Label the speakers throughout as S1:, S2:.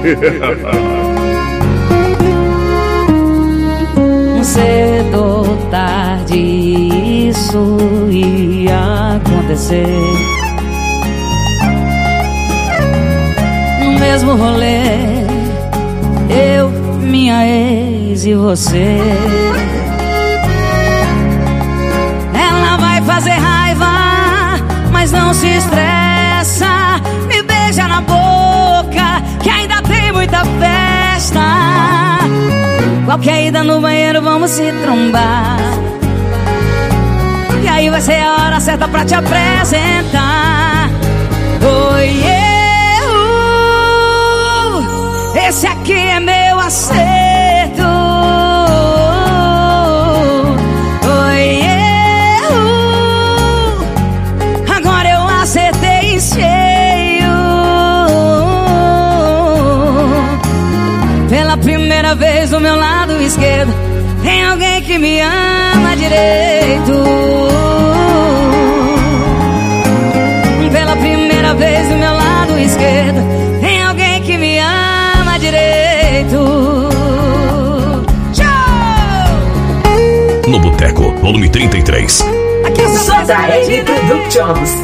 S1: Cedo ou tarde isso ia acontecer. No mesmo rolê, eu, minha ex e você. Ela vai fazer raiva, mas não se estressa. Me beija na boca, que ainda tem muita festa. Qualquer ida no banheiro vamos se trombar. E aí vai ser a hora certa pra te apresentar. Oi, esse aqui é meu acerto. Oi, agora eu acertei cheio. Pela primeira vez do meu lado esquerdo tem alguém que me ama direito. Pela primeira vez do meu lado esquerdo tem alguém que me ama direito. Tchau!
S2: No Boteco, volume 33.
S1: Aqui é
S3: JR Productions.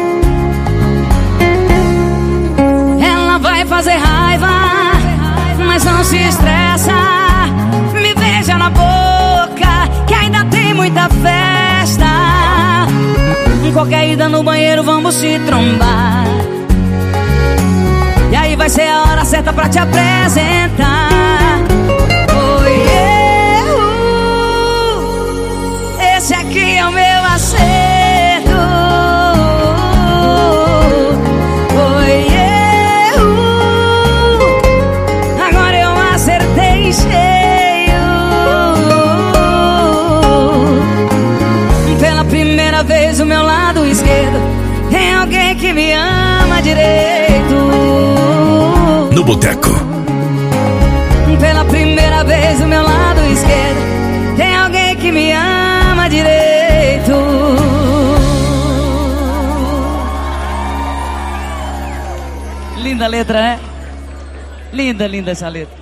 S1: Ela vai fazer raiva, mas não se estressa. Me beija na boca, que ainda tem muita festa. Qualquer ida no banheiro vamos se trombar. E aí vai ser a hora certa pra te apresentar. Oi, esse aqui é o meu acerto. Oi, agora eu acertei cheio. Pela primeira vez o meu lado esquerdo tem alguém que me ama direito.
S2: No Boteco.
S1: Pela primeira vez o meu lado esquerdo tem alguém que me ama direito. Linda letra, né? Linda, linda essa letra.